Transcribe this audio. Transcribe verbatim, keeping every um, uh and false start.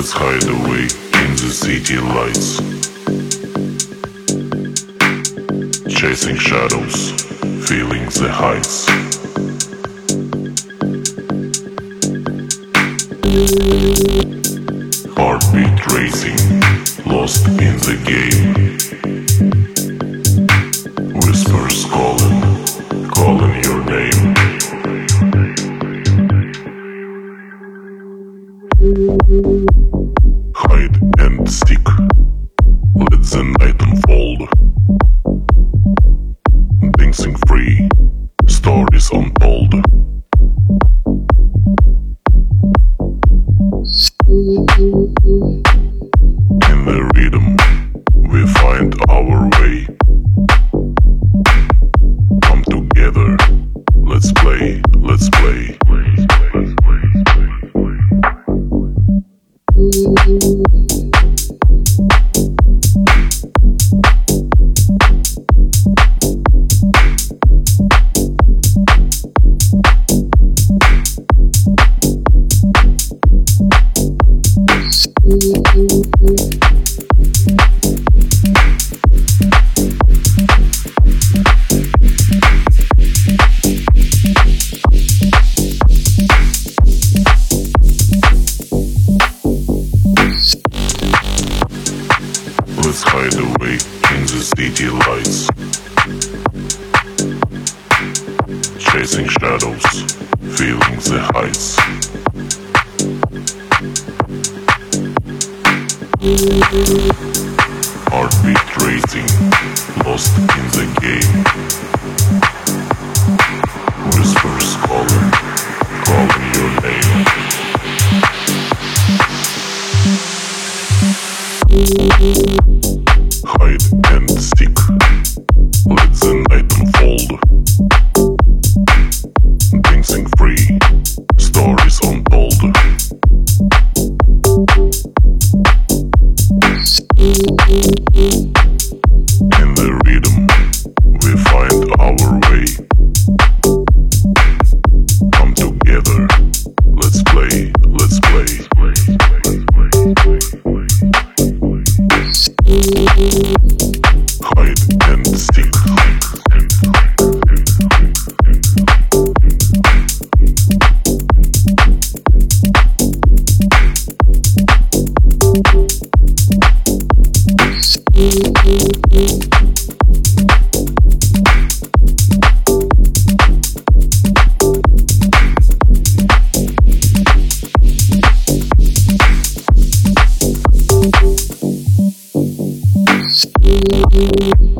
Let's hide away in the city lights, chasing shadows, feeling the heights. Heartbeat racing, lost in the game. Whispers calling, calling your name. Hide and seek, let the night unfold. Dancing free, stories untold. In the rhythm, we find our way. Come together, let's play, let's play. Let's hide away in the city lights, chasing shadows, feeling the heights. Heartbeat racing, lost in the game. Whispers calling, calling your name. Hide and seek, let the night unfold. Dancing free, stories untold. In the rhythm, we find our way. Come together, let's play, let's play. Hide and seek. We'll be right back.